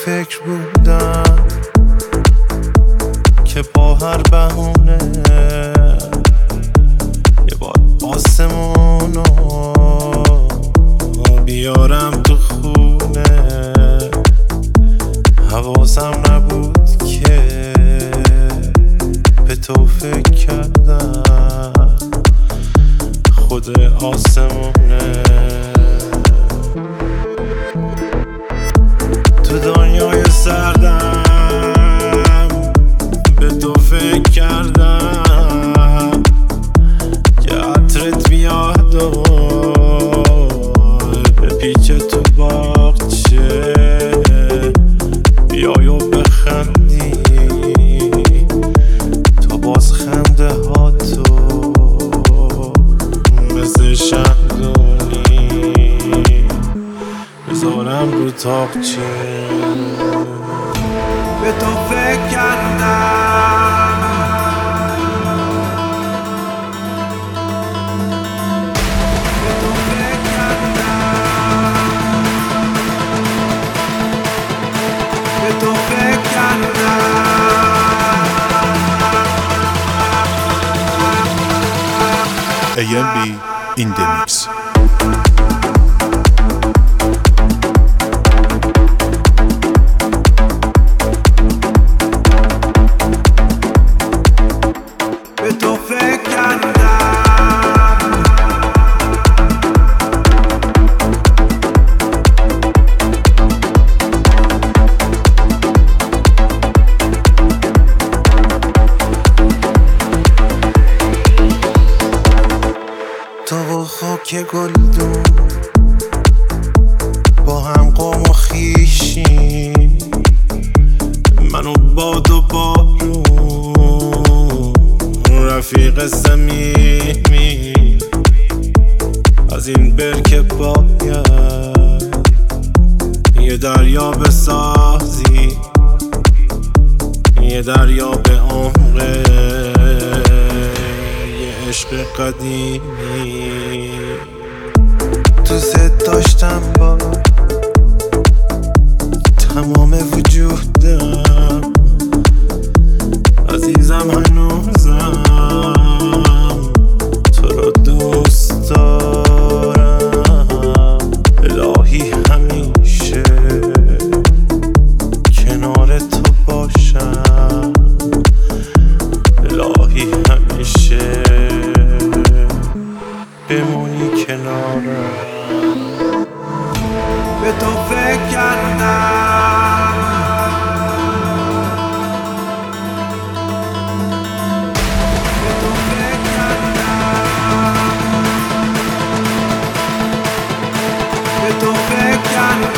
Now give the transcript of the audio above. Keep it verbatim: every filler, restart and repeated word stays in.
فکر بودم که با هر بهونه یه بار آسمونو بیارم تو خونه. حواسم نبود که به تو فکر کردم خود آسمونه. تو دنیای سردم به تو فکر کردم که عطرت بیاد و به پیچ تو باغچه بیای و بخندی. تو باز خنده ها تو مثل شمدونی بذارم رو تاقچه. به تو فکر کردم به تو فکر کردم به تو فکر کردم. A M B in the mix. به تو فکر کردم تو و خاک گلدون با هم قوم و خیشیم، منو باد و بارون رفیق صمیمی. از این برکه باید یه دریا بسازی، یه دریا به عمق یه عشق قدیمی. دوست داشتم با تمام وجودم، عزیزم هنوزم تو رو دوست دارم. الهی همیشه کنار تو باشم، الهی همیشه بمونی کنارم. به تو فکر کردم به تو فکر کردم به تو فکر کردم.